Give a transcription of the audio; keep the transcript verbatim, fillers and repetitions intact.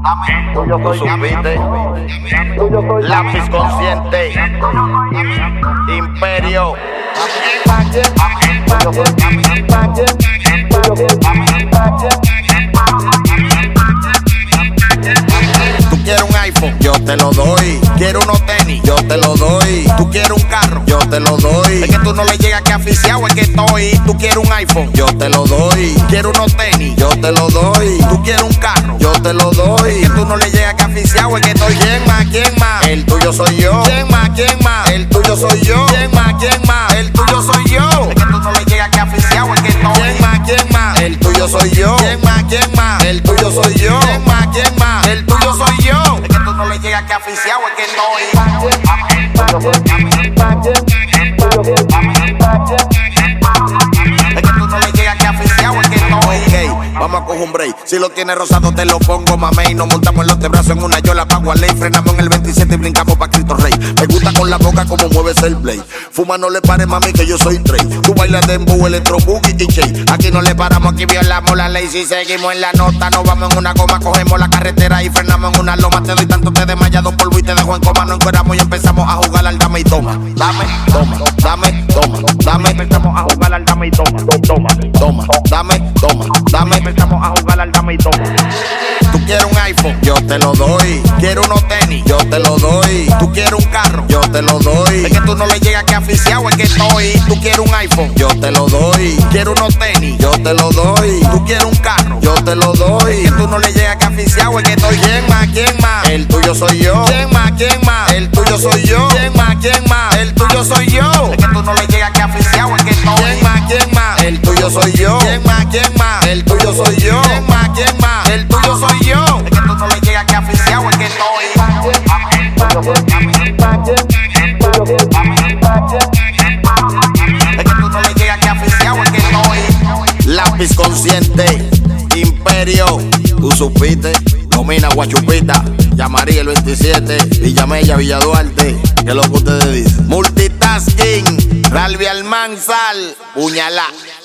Tuyo soy supiste. Lápiz consciente. Imperio. Tú quieres un iPhone, yo te lo doy. Quieres unos tenis, yo te lo doy. Tú quieres un carro, yo te lo doy. Es que tú no le llegas que aficiado es que estoy. Tú quieres un iPhone, yo te lo doy. Quieres unos tenis, yo te lo doy. Tú quieres un carro, yo te lo doy. Es que tú no le llegas que aficiado es que estoy. ¿Quién más? ¿Quién más? El tuyo soy yo. ¿Quién más? ¿Quién más? El tuyo soy yo. ¿Quién más? ¿Quién más? El tuyo soy yo. Es que tú no le llegas que aficiado es que estoy. ¿Quién más? ¿Quién más? El tuyo soy yo. ¿Quién más? ¿Quién más? El tuyo soy yo. ¿Quién más? ¿Quién más? El tuyo soy yo. Es que tú no le llegas que aficiado es que estoy. Es que tú no le llegas que aficiado es que estoy. Ok, vamos a coger un break. Si lo tienes rosado te lo pongo, mamey. Nos montamos en los brazos en una yola pa' Gualey. Frenamos en el veintisiete y brincamos pa' Cristo Rey. Me gusta con la boca como mueves el play. Fuma no le pares, mami, que yo soy Trey. Tú bailas dembow, electro, boogie y Jay. Aquí no le paramos, aquí violamos la ley. Si seguimos en la nota, nos vamos en una goma. Cogemos la carretera y frenamos en una loma. Te doy tanto, te desmayado polvo y te dejo en coma. Nos encueramos y empezamos a jugar al dame y toma. Dame, toma, dame, toma, dame. Empezamos a jugar al dame y toma, toma, toma, dame, toma, dame. Empezamos a jugar al dame y toma. Tú quieres un iPhone, yo te lo doy. Quieres unos tenis, yo te lo doy. Tú quieres un carro, yo te lo doy. Es que tú no le llegas que aficiado es que estoy. Tú quieres un iPhone, yo te lo doy. Quieres unos tenis, yo te lo doy. Tú quieres un carro, yo te lo doy. Es que tú no le llegas que aficiado es que estoy. ¿Quién más? ¿Quién más? El tuyo soy yo. ¿Quién más? ¿Quién más? El tuyo soy yo. ¿Quién más? ¿Quién más? El tuyo soy yo. Es que tú no le llegas que aficiado es que estoy. ¿Quién más? ¿Quién más? El tuyo soy yo. ¿Quién más? ¿Quién más? El tuyo soy yo. ¿Quién más? ¿Quién más? El tuyo soy yo. Es que tú no le llegas que aficiado es que estoy. Es que tú no le llegas que aficiado es que estoy. Lápiz consciente, Imperio, tú supiste. Domina Guachupita, llamaría el veintisiete, Villamella, Villa Duarte, que es lo que ustedes dicen. Multitasking, Ralvi Almanzal, puñalá.